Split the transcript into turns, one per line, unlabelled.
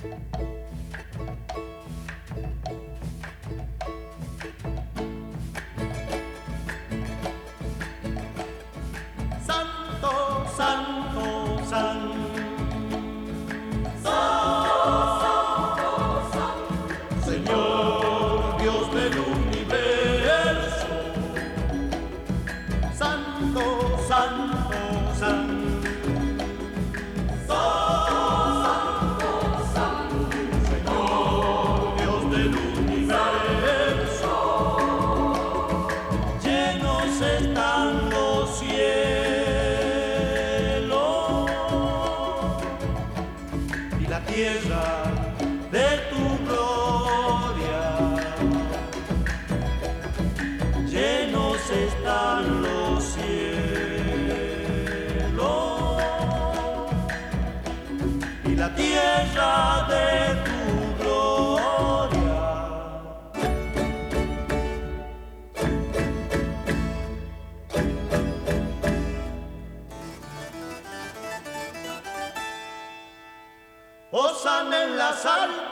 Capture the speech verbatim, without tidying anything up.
Santo, santo, santo. Señor Dios del universo, santo, santo, santo, santo, santo, Señor Dios del universo, llenos están los cielos y la tierra de tu gloria, llenos están los cielos y la tierra de tu gloria. Posan en las almas